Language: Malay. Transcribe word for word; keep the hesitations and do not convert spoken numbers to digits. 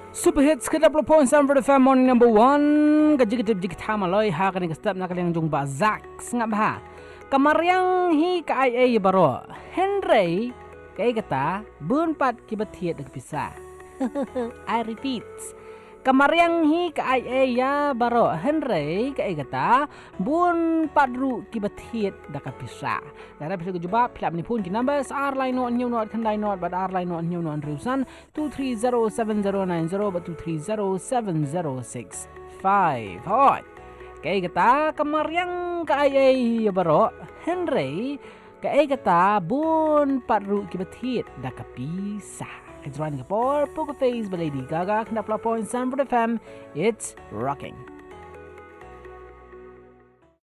Super hits ke dapur point Sanford F M morning number one. Gaji kita jik tama loy ha kan step nak yang jung ba zak sengap ha. Kamariang hi ka ai ai baro. Henry kai kata bun pat kibatiet dak pisah. I repeat. Kamariang hi ka ai ai ya baro. Henry kai kata bun padru kibatiet dak pisah. Dara bisa kejubab pilap ni pun ki number R line not new not kandai not but R line not new not rusan two three zero seven zero nine zero but two three zero seven zero six five. Hot. Kay kata kamariang ka ai ai ya baro. Henry kay kata bun padru kibatiet dak pisah. It's running a poor poker face by Lady Gaga, Knapla Point, Sanford F M. It's rocking.